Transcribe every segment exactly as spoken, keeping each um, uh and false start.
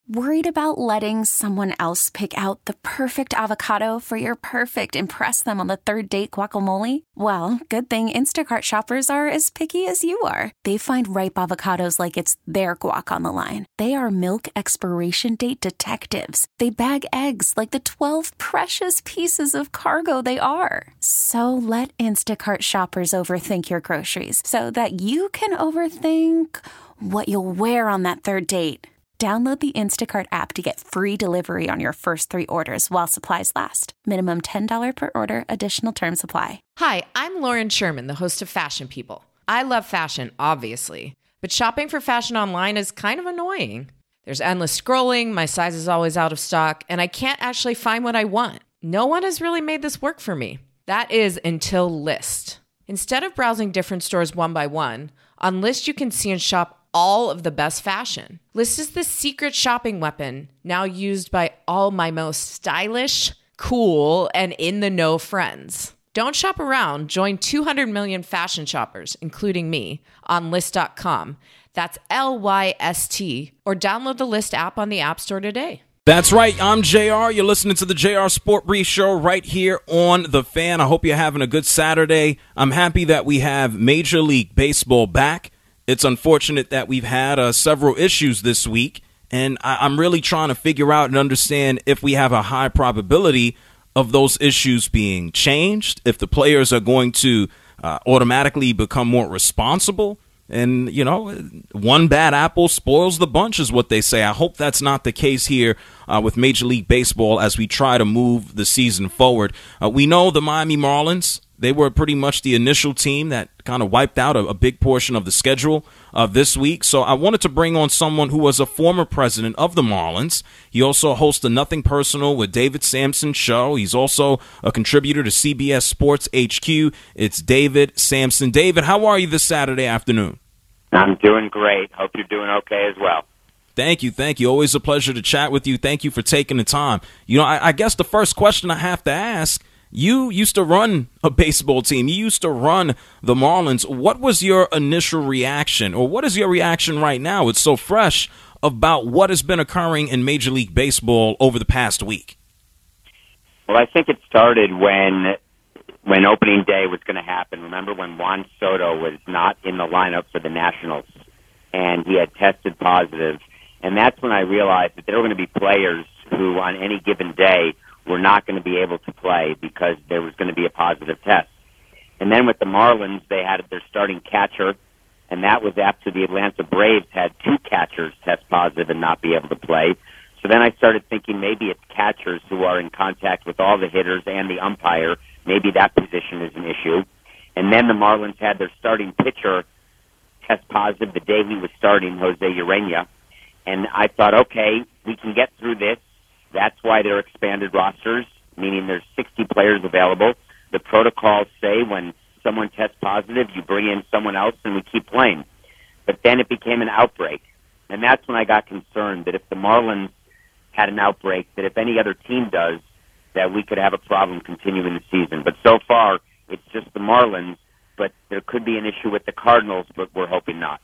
Worried about letting someone else pick out the perfect avocado for your perfect impress them on the third date guacamole? Well, good thing Instacart shoppers are as picky as you are. They find ripe avocados like it's their guac on the line. They are milk expiration date detectives. They bag eggs like the twelve precious pieces of cargo they are. So let Instacart shoppers overthink your groceries so that you can overthink what you'll wear on that third date. Download the Instacart app to get free delivery on your first three orders while supplies last. Minimum ten dollars per order. Additional terms apply. Hi, I'm Lauren Sherman, the host of Fashion People. I love fashion, obviously, but shopping for fashion online is kind of annoying. There's endless scrolling, my size is always out of stock, and I can't actually find what I want. No one has really made this work for me. That is until Lyst. Instead of browsing different stores one by one, on Lyst you can see and shop all of the best fashion. Lyst is the secret shopping weapon now used by all my most stylish, cool, and in-the-know friends. Don't shop around. Join two hundred million fashion shoppers, including me, on Lyst dot com. That's L Y S T. Or download the Lyst app on the App Store today. That's right. I'm J R. You're listening to the J R Sport Brief Show right here on The Fan. I hope you're having a good Saturday. I'm happy that we have Major League Baseball back. It's unfortunate that we've had uh, several issues this week, and I- I'm really trying to figure out and understand if we have a high probability of those issues being changed, if the players are going to uh, automatically become more responsible. And, you know, one bad apple spoils the bunch is what they say. I hope that's not the case here uh, with Major League Baseball as we try to move the season forward. Uh, we know the Miami Marlins, they were pretty much the initial team that kind of wiped out a, a big portion of the schedule uh, this week. So I wanted to bring on someone who was a former president of the Marlins. He also hosts the Nothing Personal with David Samson show. He's also a contributor to C B S Sports H Q. It's David Samson. David, how are you this Saturday afternoon? I'm doing great. Hope you're doing okay as well. Thank you. Thank you. Always a pleasure to chat with you. Thank you for taking the time. You know, I, I guess the first question I have to ask, you used to run a baseball team. You used to run the Marlins. What was your initial reaction, or what is your reaction right now? It's so fresh about what has been occurring in Major League Baseball over the past week. Well, I think it started when when opening day was going to happen. Remember when Juan Soto was not in the lineup for the Nationals, and he had tested positive, and that's when I realized that there were going to be players who, on any given day, were not going to be able to play because there was going to be a positive test. And then with the Marlins, they had their starting catcher, and that was after the Atlanta Braves had two catchers test positive and not be able to play. So then I started thinking maybe it's catchers who are in contact with all the hitters and the umpire. Maybe that position is an issue. And then the Marlins had their starting pitcher test positive the day he was starting, Jose Urena. And I thought, okay, we can get through this. That's why they're expanded rosters, meaning there's sixty players available. The protocols say when someone tests positive, you bring in someone else and we keep playing. But then it became an outbreak. And that's when I got concerned that if the Marlins had an outbreak, that if any other team does, that we could have a problem continuing the season. But so far, it's just the Marlins, but there could be an issue with the Cardinals, but we're hoping not.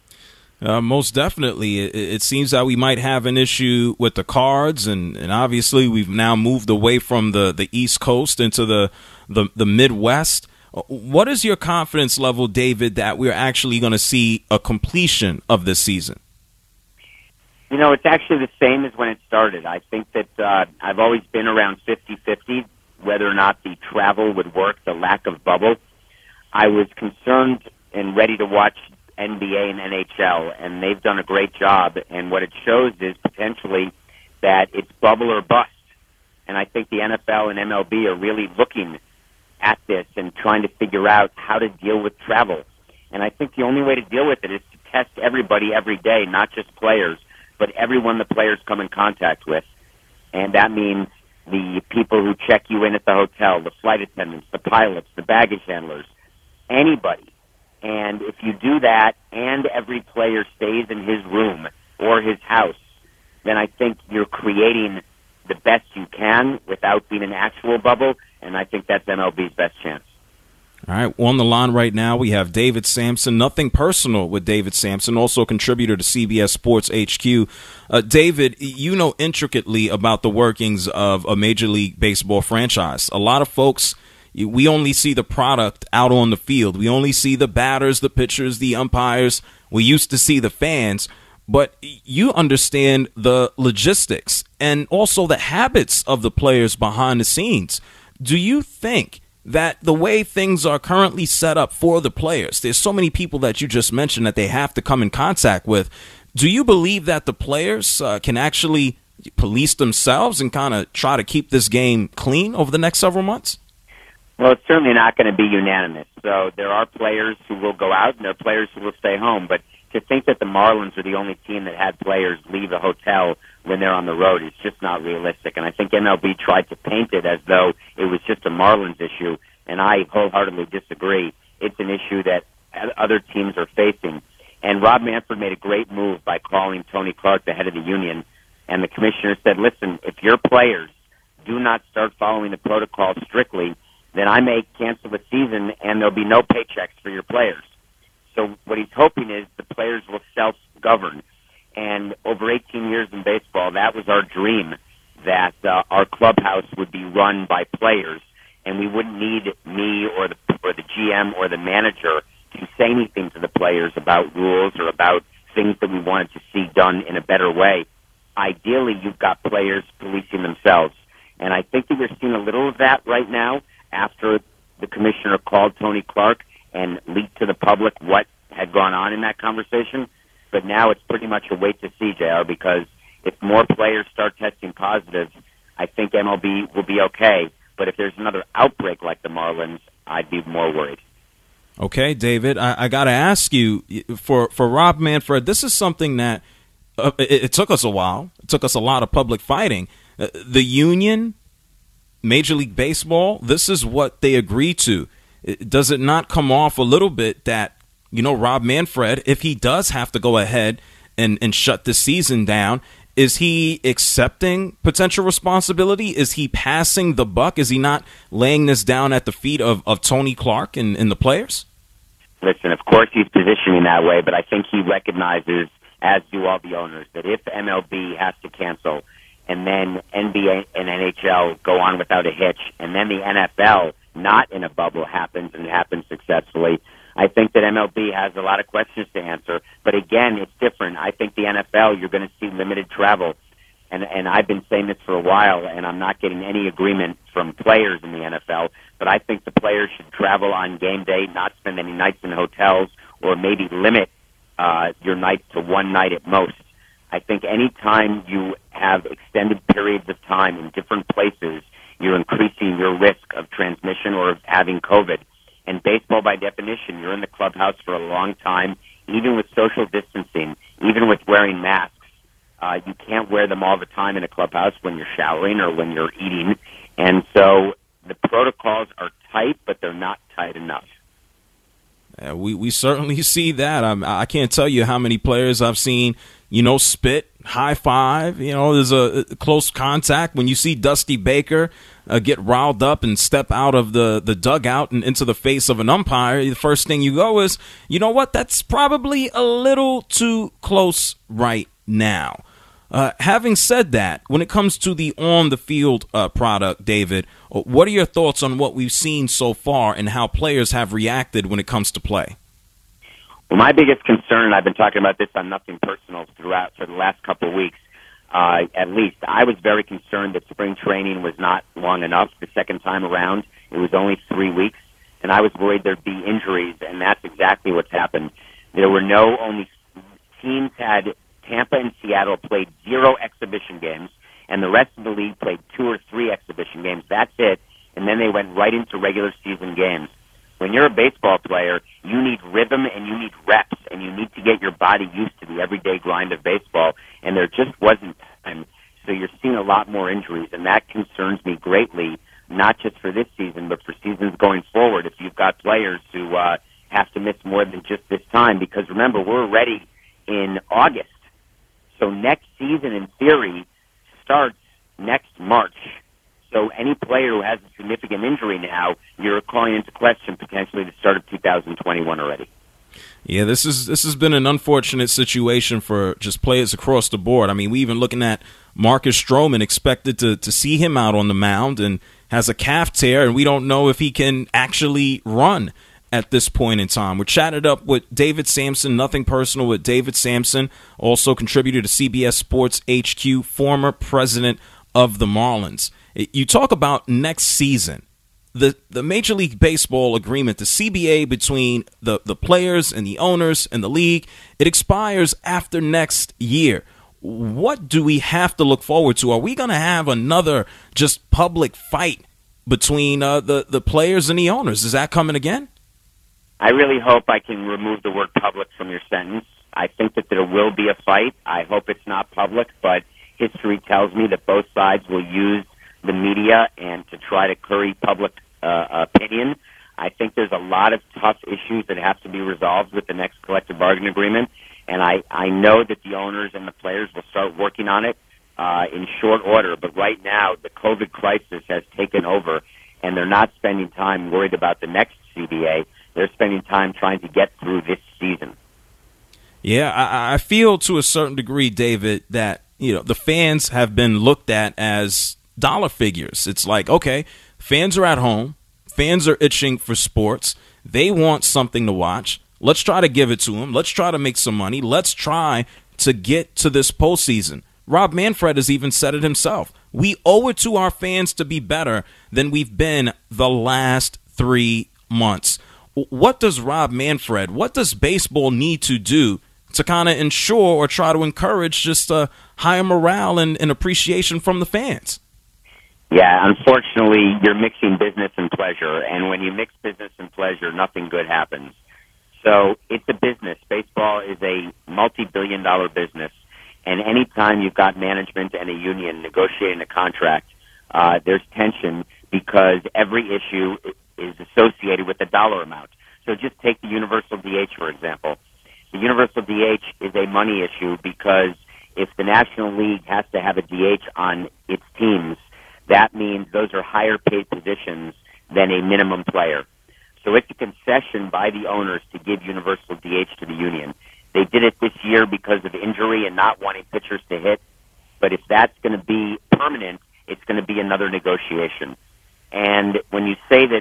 Uh, most definitely. It, it seems that we might have an issue with the Cards, and, and obviously we've now moved away from the, the East Coast into the, the, the Midwest. What is your confidence level, David, that we're actually going to see a completion of this season? You know, it's actually the same as when it started. I think that uh, I've always been around fifty-fifty, whether or not the travel would work, the lack of bubble. I was concerned and ready to watch N B A and N H L, and they've done a great job. And what it shows is potentially that it's bubble or bust. And I think the N F L and M L B are really looking at this and trying to figure out how to deal with travel. And I think the only way to deal with it is to test everybody every day, not just players, but everyone the players come in contact with. And that means the people who check you in at the hotel, the flight attendants, the pilots, the baggage handlers, anybody. And if you do that and every player stays in his room or his house, then I think you're creating the best you can without being an actual bubble, and I think that's M L B's best chance. All right, on the line right now, we have David Samson. Nothing personal with David Samson, also a contributor to C B S Sports H Q. Uh, David, you know intricately about the workings of a Major League Baseball franchise. A lot of folks, we only see the product out on the field. We only see the batters, the pitchers, the umpires. We used to see the fans. But you understand the logistics and also the habits of the players behind the scenes. Do you think that the way things are currently set up for the players, there's so many people that you just mentioned that they have to come in contact with, do you believe that the players uh, can actually police themselves and kind of try to keep this game clean over the next several months? Well, it's certainly not going to be unanimous. So there are players who will go out and there are players who will stay home. But to think that the Marlins are the only team that had players leave a hotel when they're on the road is just not realistic. And I think M L B tried to paint it as though it was just a Marlins issue, and I wholeheartedly disagree. It's an issue that other teams are facing. And Rob Manfred made a great move by calling Tony Clark, the head of the union, and the commissioner said, listen, if your players do not start following the protocol strictly, then I may cancel the season and there'll be no paychecks for your players. So what he's hoping is the players will self-govern. And over eighteen years in baseball, that was our dream, that uh, our clubhouse would be run by players, and we wouldn't need me or the, or the G M or the manager to say anything to the players about rules or about things that we wanted to see done in a better way. Ideally, you've got players policing themselves. And I think that we're seeing a little of that right now after the commissioner called Tony Clark and leaked to the public what had gone on in that conversation. But now it's pretty much a wait to see, J R, because if more players start testing positive, I think M L B will be okay. But if there's another outbreak like the Marlins, I'd be more worried. Okay, David, I, I got to ask you, for, for Rob Manfred, this is something that uh, it, it took us a while. It took us a lot of public fighting. Uh, the union, Major League Baseball, this is what they agreed to. It, does it not come off a little bit that, you know, Rob Manfred, if he does have to go ahead and, and shut the season down, is he accepting potential responsibility? Is he passing the buck? Is he not laying this down at the feet of, of Tony Clark and, and the players? Listen, of course he's positioning that way, but I think he recognizes, as do all the owners, that if M L B has to cancel and then N B A and N H L go on without a hitch, and then the N F L, not in a bubble, happens and happens successfully, I think that M L B has a lot of questions to answer. But again, it's different. I think the N F L, you're going to see limited travel. And, and I've been saying this for a while, and I'm not getting any agreement from players in the N F L, but I think the players should travel on game day, not spend any nights in hotels, or maybe limit uh, your nights to one night at most. I think any time you have extended periods of time in different places, you're increasing your risk of transmission or of having COVID. And baseball, by definition, you're in the clubhouse for a long time, even with social distancing, even with wearing masks. Uh, you can't wear them all the time in a clubhouse when you're showering or when you're eating. And so the protocols are tight, but they're not tight enough. Yeah, we, we certainly see that. I'm, I can't tell you how many players I've seen, you know, spit, high five. You know, there's a, a close contact. When you see Dusty Baker uh, get riled up and step out of the, the dugout and into the face of an umpire, the first thing you go is, you know what, that's probably a little too close right now. Uh, having said that, when it comes to the on-the-field uh, product, David, what are your thoughts on what we've seen so far and how players have reacted when it comes to play? Well, my biggest concern, and I've been talking about this on Nothing Personal throughout for the last couple of weeks, uh, at least, I was very concerned that spring training was not long enough the second time around. It was only three weeks, and I was worried there'd be injuries, and that's exactly what's happened. There were no only teams had Tampa and Seattle played zero exhibition games, and the rest of the league played two or three exhibition games. That's it. And then they went right into regular season games. When you're a baseball player, you need rhythm and you need reps, and you need to get your body used to the everyday grind of baseball, and there just wasn't time. So you're seeing a lot more injuries, and that concerns me greatly, not just for this season, but for seasons going forward, if you've got players who uh, have to miss more than just this time. Because remember, we're already in August. So next season, in theory, starts next March. So any player who has a significant injury now, you're calling into question potentially the start of two thousand twenty-one already. Yeah, this is this has been an unfortunate situation for just players across the board. I mean, we even looking at Marcus Stroman, expected to to see him out on the mound, and has a calf tear, and we don't know if he can actually run at this point in time. We're chatted up with David Samson, nothing personal with David Samson, also contributor to C B S Sports H Q, former president of the Marlins. You talk about next season. The the Major League Baseball agreement, the C B A between the, the players and the owners and the league, it expires after next year. What do we have to look forward to? Are we going to have another just public fight between uh, the, the players and the owners? Is that coming again? I really hope I can remove the word public from your sentence. I think that there will be a fight. I hope it's not public, but history tells me that both sides will use the media and to try to curry public uh, opinion. I think there's a lot of tough issues that have to be resolved with the next collective bargaining agreement, and I, I know that the owners and the players will start working on it uh, in short order. But right now, the COVID crisis has taken over, and they're not spending time worried about the next C B A. They're spending time trying to get through this season. Yeah, I, I feel to a certain degree, David, that you know the fans have been looked at as dollar figures. It's like, okay, fans are at home. Fans are itching for sports. They want something to watch. Let's try to give it to them. Let's try to make some money. Let's try to get to this postseason. Rob Manfred has even said it himself. We owe it to our fans to be better than we've been the last three months. What does Rob Manfred, what does baseball need to do to kind of ensure or try to encourage just a higher morale and, and appreciation from the fans? Yeah, unfortunately, you're mixing business and pleasure, and when you mix business and pleasure, nothing good happens. So it's a business. Baseball is a multi-billion dollar business, and anytime you've got management and a union negotiating a contract, uh, there's tension because every issue is associated with a dollar amount. So just take the universal D H, for example. The universal D H is a money issue because if the National League has to have a D H on its teams, that means those are higher paid positions than a minimum player. So it's a concession by the owners to give universal D H to the union. They did it this year because of injury and not wanting pitchers to hit. But if that's going to be permanent, it's going to be another negotiation. And when you say that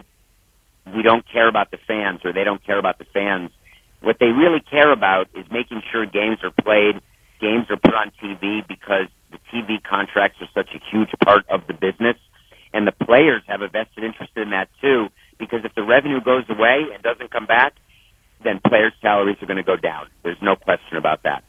we don't care about the fans or they don't care about the fans, what they really care about is making sure games are played, games are put on T V because the T V contracts are such a huge part of the business. And the players have a vested interest in that too, because if the revenue goes away and doesn't come back, then players' salaries are going to go down. There's no question about that.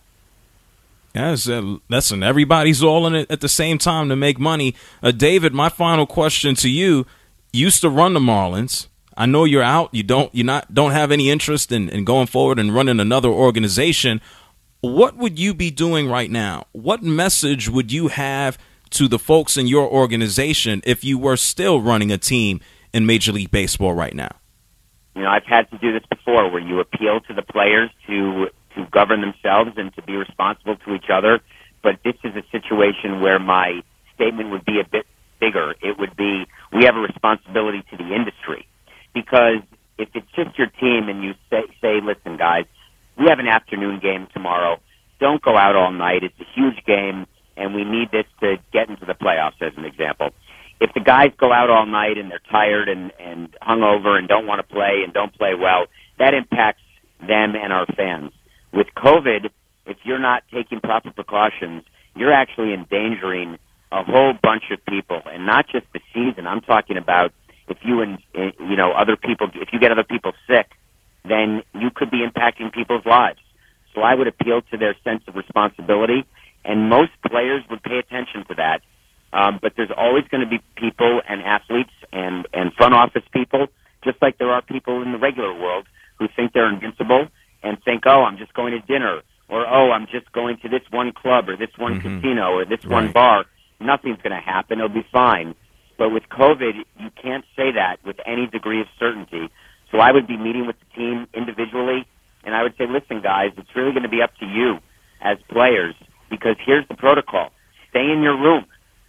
Yes, uh, listen, everybody's all in it at the same time to make money. Uh, David, my final question to you, you used to run the Marlins. I know you're out. You don't you not don't have any interest in, in going forward and running another organization. What would you be doing right now? What message would you have to the folks in your organization if you were still running a team in Major League Baseball right now? You know, I've had to do this before where you appeal to the players to to govern themselves and to be responsible to each other. But this is a situation where my statement would be a bit bigger. It would be, we have a responsibility to the industry. Because if it's just your team and you say, say, listen, guys, we have an afternoon game tomorrow. Don't go out all night. It's a huge game, and we need this to get into the playoffs, as an example. If the guys go out all night and they're tired and, and hungover and don't want to play and don't play well, that impacts them and our fans. With COVID, if you're not taking proper precautions, you're actually endangering a whole bunch of people, and not just the season. I'm talking about if you and you know other people, if you get other people sick, then you could be impacting people's lives. So I would appeal to their sense of responsibility, and most players would pay attention to that. Um, but there's always going to be people and athletes and, and front office people, just like there are people in the regular world who think they're invincible and think, oh, I'm just going to dinner, or oh, I'm just going to this one club or this one mm-hmm. casino or this right. one bar. Nothing's going to happen. It'll be fine. But with COVID, you can't say that with any degree of certainty. So I would be meeting with the team individually, and I would say, listen, guys, it's really going to be up to you as players, because here's the protocol. Stay in your room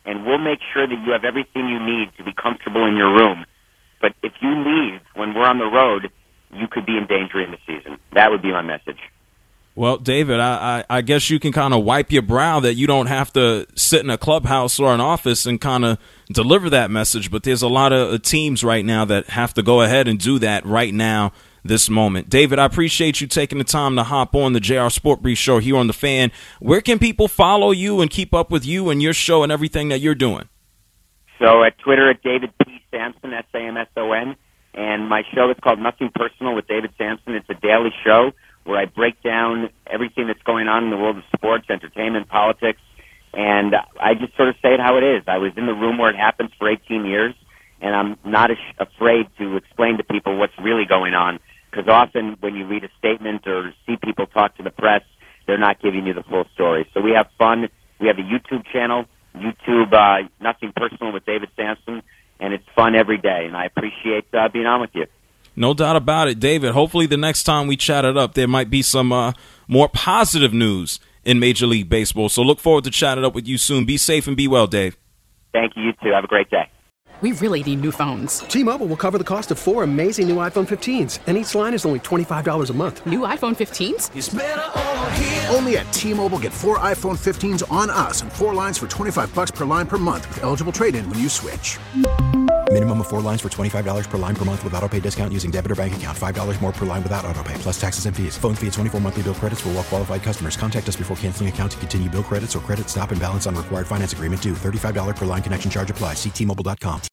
and we'll make sure that you have everything you need to be comfortable in your room. But if you leave when we're on the road, you could be endangering the season. That would be my message. Well, David, I, I, I guess you can kind of wipe your brow that you don't have to sit in a clubhouse or an office and kind of deliver that message. But there's a lot of teams right now that have to go ahead and do that right now, this moment. David, I appreciate you taking the time to hop on the J R Sport Brief Show here on The Fan. Where can people follow you and keep up with you and your show and everything that you're doing? So at Twitter at David P. Samson, S A M S O N. And my show is called Nothing Personal with David Samson. It's a daily show where I break down everything that's going on in the world of sports, entertainment, politics, and I just sort of say it how it is. I was in the room where it happens for eighteen years, and I'm not ash- afraid to explain to people what's really going on, because often when you read a statement or see people talk to the press, they're not giving you the full story. So we have fun. We have a YouTube channel, YouTube uh, Nothing Personal with David Samson, and it's fun every day, and I appreciate uh, being on with you. No doubt about it, David. Hopefully the next time we chat it up, there might be some uh, more positive news in Major League Baseball. So look forward to chatting up with you soon. Be safe and be well, Dave. Thank you, you too. Have a great day. We really need new phones. T-Mobile will cover the cost of four amazing new iPhone fifteens, and each line is only twenty-five dollars a month. New iPhone fifteens? It's better over here. Only at T-Mobile, get four iPhone fifteens on us and four lines for twenty-five dollars per line per month with eligible trade-in when you switch. Minimum of four lines for twenty-five dollars per line per month with autopay discount using debit or bank account. five dollars more per line without autopay, plus taxes and fees. Phone fee at twenty-four monthly bill credits for well-qualified customers. Contact us before canceling account to continue bill credits or credit stop and balance on required finance agreement due. thirty-five dollars per line connection charge applies. See T Mobile dot com.